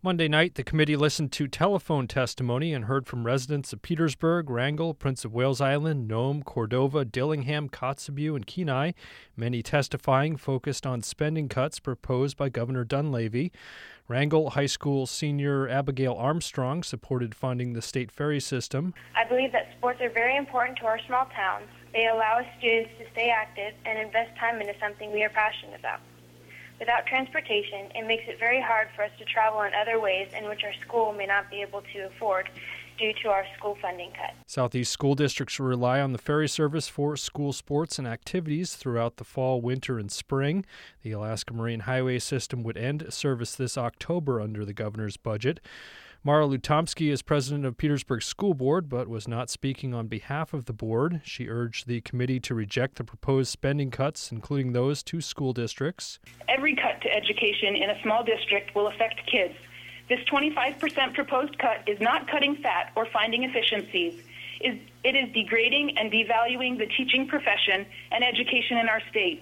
Monday night, the committee listened to telephone testimony and heard from residents of Petersburg, Wrangell, Prince of Wales Island, Nome, Cordova, Dillingham, Kotzebue, and Kenai. Many testifying focused on spending cuts proposed by Governor Dunleavy. Wrangell High School senior Abigail Armstrong supported funding the state ferry system. I believe that sports are very important to our small towns. They allow us students to stay active and invest time into something we are passionate about. Without transportation, it makes it very hard for us to travel in other ways in which our school may not be able to afford due to our school funding cut. Southeast school districts rely on the ferry service for school sports and activities throughout the fall, winter, and spring. The Alaska Marine Highway System would end service this October under the governor's budget. Mara Lutomsky is president of Petersburg School Board, but was not speaking on behalf of the board. She urged the committee to reject the proposed spending cuts, including those to school districts. Every cut to education in a small district will affect kids. This 25% proposed cut is not cutting fat or finding efficiencies. It is degrading and devaluing the teaching profession and education in our state.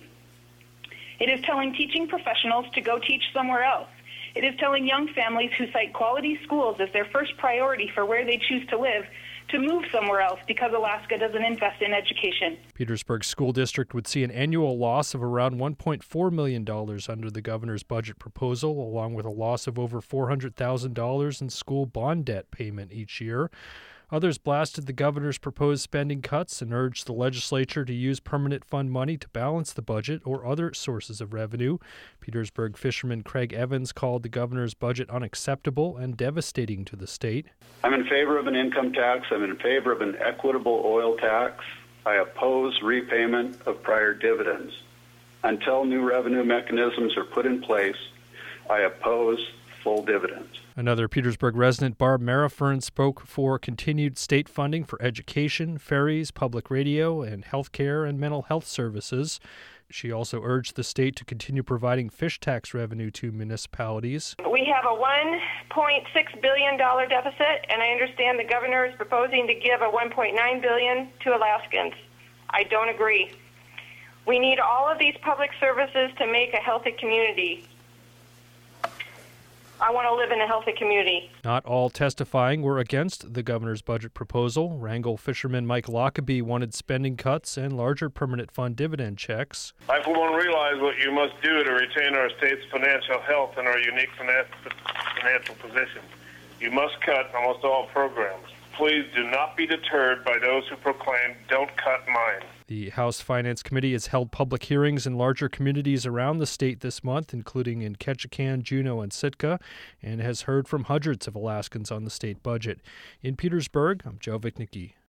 It is telling teaching professionals to go teach somewhere else. It is telling young families who cite quality schools as their first priority for where they choose to live to move somewhere else because Alaska doesn't invest in education. Petersburg School District would see an annual loss of around $1.4 million under the governor's budget proposal, along with a loss of over $400,000 in school bond debt payment each year. Others blasted the governor's proposed spending cuts and urged the legislature to use permanent fund money to balance the budget or other sources of revenue. Petersburg fisherman Craig Evans called the governor's budget unacceptable and devastating to the state. I'm in favor of an income tax. I'm in favor of an equitable oil tax. I oppose repayment of prior dividends. Until new revenue mechanisms are put in place, I oppose full dividends. Another Petersburg resident, Barb Marifern, spoke for continued state funding for education, ferries, public radio, and health care and mental health services. She also urged the state to continue providing fish tax revenue to municipalities. We have a $1.6 billion deficit, and I understand the governor is proposing to give a $1.9 billion to Alaskans. I don't agree. We need all of these public services to make a healthy community. I want to live in a healthy community. Not all testifying were against the governor's budget proposal. Wrangell fisherman Mike Lockaby wanted spending cuts and larger permanent fund dividend checks. I, for one, realize what you must do to retain our state's financial health and our unique financial position. You must cut almost all programs. Please do not be deterred by those who proclaim, "Don't cut mine." The House Finance Committee has held public hearings in larger communities around the state this month, including in Ketchikan, Juneau, and Sitka, and has heard from hundreds of Alaskans on the state budget. In Petersburg, I'm Joe Vichnicki.